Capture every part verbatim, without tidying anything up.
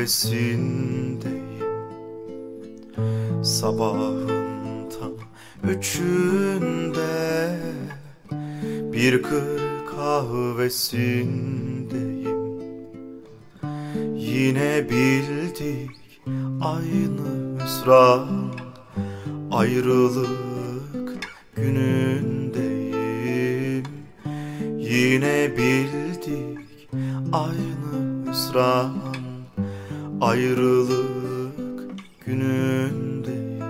kahvesindeyim. Sabahın tam üçünde bir kır kahvesindeyim. Yine bildik aynı hüsran, ayrılık günündeyim. Yine bildik aynı hüsran, ayrılık günündeyim.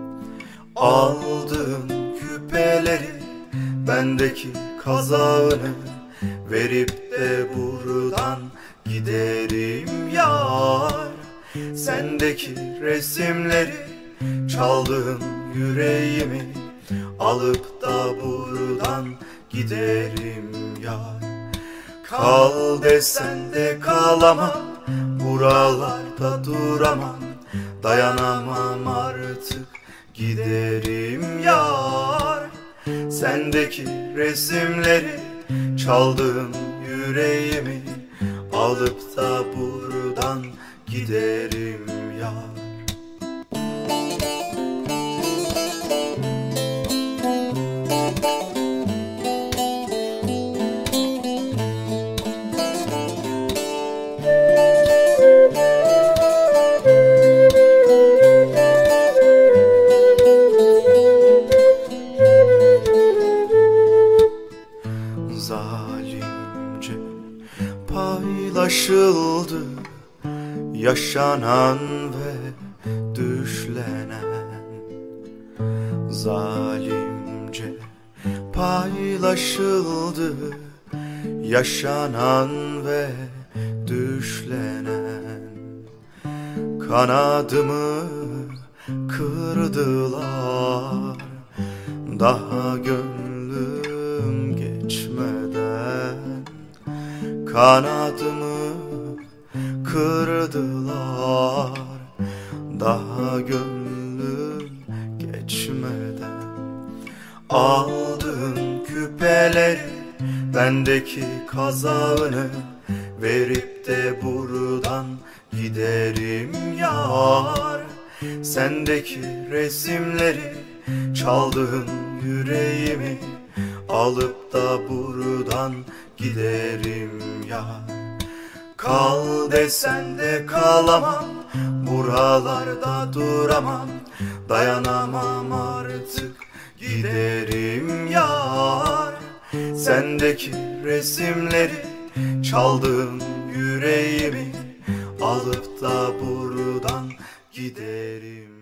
Aldın küpeleri, bendeki kazağını, verip de buradan giderim yar. Sendeki resimleri, çaldığın yüreğimi, alıp da buradan giderim yar. Kal desen de kalamam, buralarda duramam, dayanamam artık, giderim yar. Sendeki resimleri, çaldığın yüreğimi, alıp da buradan giderim yar. Zalimce paylaşıldı yaşanan ve düşlenen. Zalimce paylaşıldı yaşanan ve düşlenen. Kanadımı kırdılar, daha gönlüm geçmeden. Kanadımı kırdılar, daha gönlüm geçmeden. Aldın küpeleri, bendeki kazağını, verip de buradan giderim yar. Sendeki resimleri, çaldığın yüreğimi, alıp da buradan giderim yar. Kal desen de kalamam, buralarda duramam, dayanamam artık, giderim yar. Sendeki resimleri, çaldığın yüreğimi, alıp da buradan giderim.